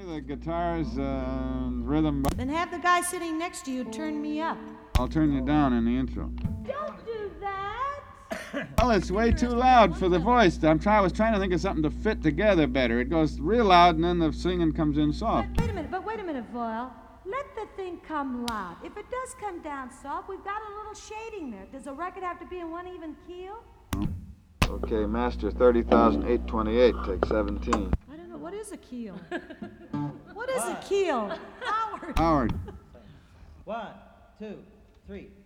The guitar's rhythm. Then have the guy sitting next to you turn me up. I'll turn you down in the intro. Don't do that! Well, it's way too loud for the voice. I was trying to think of something to fit together better. It goes real loud and then the singing comes in soft. Wait a minute, Voyle. Let the thing come loud. If it does come down soft, we've got a little shading there. Does a record have to be in one even keel? Okay, master 30,828, take 17. I don't know. What is a keel? What is a keel? Howard. Howard. 1, 2, 3.